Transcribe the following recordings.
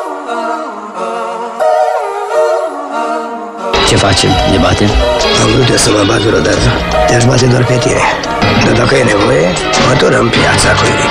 Ce facem? Ne batem? Am vrut eu să mă bat vreodată. Te-aș bate doar pe tine. Dar dacă e nevoie, mă turnăm piața cu ei.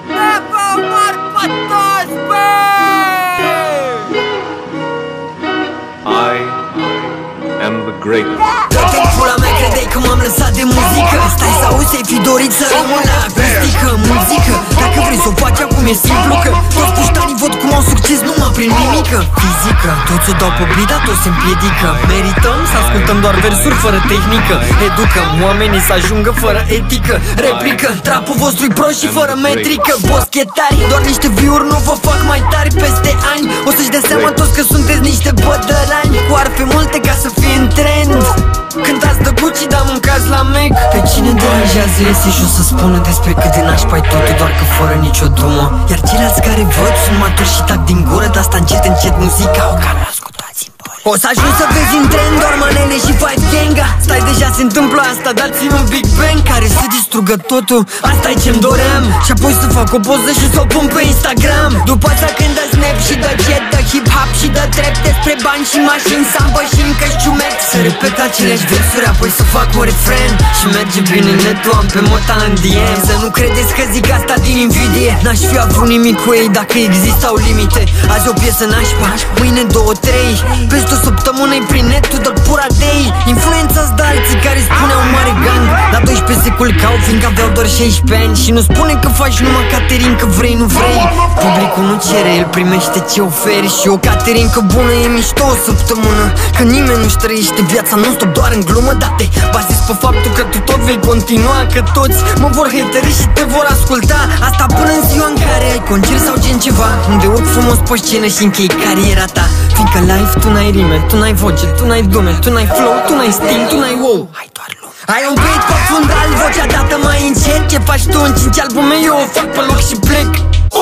I am the greatest. Dă-te-n pula mea, credeai că m-am lăsat de muzică? Stai să auzi, ai fi dorit să rămân la acustică. Muzică, dacă vrei să o faci acum e simplu, că toți puștanii văd cum au succes numai prin mimică. Fizică, toți o dau pe blida, toți se împiedică. Merităm să ascultăm doar versuri fără tehnică. Educăm oamenii să ajungă fără etică. Replică, trapul vostru-i prost și fără metrică. Boschetari, doar niște view-uri nu vă fac mai tari. Peste ani o să-și dea seama toți că sunteți niște bădărani cu arfe multe ca să fie în trend. Cântați de Gucci, dar mâncați la Mac. Pe cine deranjează iese și o să spună despre cât de nașpa-i totul, doar că fără nicio drumă. Iar ceilalți care văd sunt maturi și tac din gură, dar asta încet, încet muzica o cam ascultați-mi. O să ajung să vezi în trend doar manele și fight gang-a. Stai, deja se întâmplă asta, dați-mi un Big Bang care să distrugă totul, asta-i ce-mi doream. Și apoi să fac o poză și să o pun pe Instagram. După asta când dă snap și dă jet, dă hip-hop și dă trap, despre bani și mașini, sambă și încă ciumet. Să repet aceleași versuri, apoi să fac un refren și merge bine netul, am pe mota în DM. Să nu credeți că zic asta din invidie, n-aș fi avut nimic cu ei dacă existau limite. Azi o piesă nașpa, mâine 2-3, peste o săptămână-i prin netul, dă pura de ei. Influențați de alții care spuneau mare gang. La 12 se culcau fiindcă aveau doar 16 ani. Și nu spune că faci numai catering, că vrei, nu vrei. Publicul nu cere, el primește ce oferi. Și o caterincă bună e mișto o săptămână, că nimeni nu-și trăiește viața non-stop doar în glumă. Dar te bazezi pe faptul că tu tot vei continua, că toți mă vor hateri și te vor asculta. Asta până în ziua în care ai concert sau gen ceva, unde urc frumos pe scenă și închei cariera ta. Fiindcă live tu n-ai rime, tu n-ai voce, tu n-ai dume, tu n-ai flow, tu n-ai stil, tu n-ai wow. Hai doar lume. Ai un beat pe fundal, vocea dată mai încet. Ce faci tu în 5 albume, eu o fac pe loc și plec.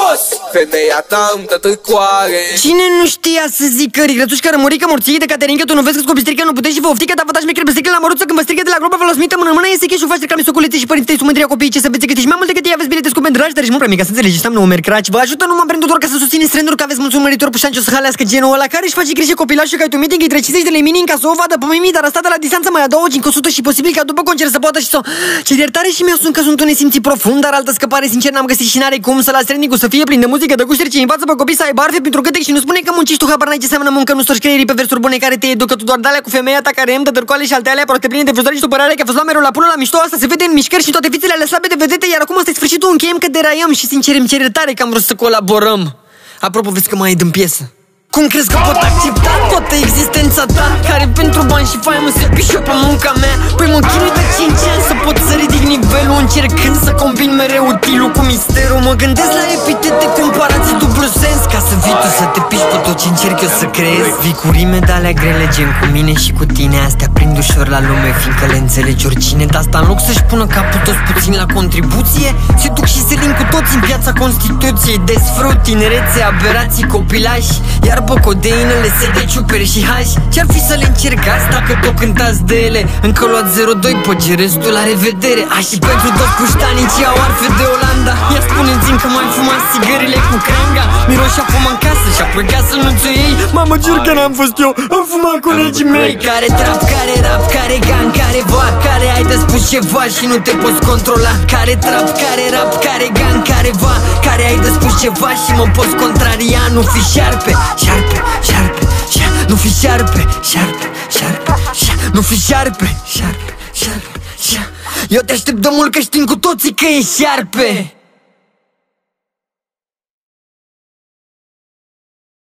Femeia ta îmi dă târcoare. Cine nu știa să zică Rigrătușcă, rămurică, morțică de Caterinca, tu nu vezi că scobistrică, nu puteți și vă oftică, dar vă dați șmecher pe strică la măruță când vă strică de la groba, vă luați mintă mână în mână, iese și faci reclame socolete și părinții tăi sunt mândria copiii ce să veți câștigi mai multe decât ei, aveți bilete scumpe în dragi, dar și mult prea mic, ca să înțelegeți, am nouă mercraci. Vă ajută numai prin doar ca să susțineți trenduri, că aveți mulți urmăritori pușanci o să halească genul ăla care își face grijă copilașul, că ai tu meeting, îi treci 50 de lei mini ca să o vadă pe Mimi, dar asta de la distanță mai adaugă încă 100 și posibil ca după concert să poată și să... Ce iertare și mi-a sunt că sunt un nesimțit profund, dar altă scăpare sincer n-am găsit și n-are cum să las trending-ul să fie plin de muzică, de gusturi ce învață pe copii să aibă arfe pentru gâtec și nu spune că muncești tu, habar n-ai ce seamănă muncă, nu storci creierii pe versuri bune care te educă tu doar de alea cu femeia ta care îmi dă târcoale și alte alea proaste pline de frustrare și supărare că a fost luat mereu la pulă la mișto, asta se vede în mișcări și toate fițele alea slabe de vedete, iar acum asta e sfârșitul, încheiem că deraiăm și sincer îmi cer iertare că am vrut să colaborăm. Apropo, vezi că mai e din piesă. Cum crezi că pot accepta toată existența ta, care pentru bani și faimă se pișă pe munca mea? Păi mă chinui de 5 ani să pot să ridic nivelul, încercând să combin mereu utilul cu misterul. Mă gândesc la epitete, comparații, dublu sens, ca să vii tu să te piși pe tot ce încerc eu să crezi. Vii cu rime de alea grele gen cu mine și cu tine, astea prind ușor la lume fiindcă le înțelegi oricine. Dar asta în loc să-și pună capul toți puțin la contribuție, se duc și se lin cu toți în piața Constituției. Desfrut tinerețe, aberații, copilași, iar pe codeinele se de ciuperi și hași. Ce-ar fi să le încercați dacă tot cântați de ele? Încă luați 0-2 pe restul la revedere. Și pentru toți puștanii ce au arfe de Olanda, ia spuneți-mi că mai fumați țigările cu cranga. Miroșea fum în casă și apoi ca să nu-ți o iei. Mamă, jur că n-am fost eu, am fumat colegii mei. Care trap, care rap, care gang, care va, care ai de spus ceva și nu te poți controla. Care trap, care rap, care gang, care va, care ai de spus ceva și mă poți contraria. Nu fi șarpe, șarpe, șarpe, șarpe, nu fi șarpe, șarpe, șarpe, șarpe, nu fi șarpe, șarpe, șarpe, șarpe. Eu te aștept de mult că știm cu toții că e șarpe.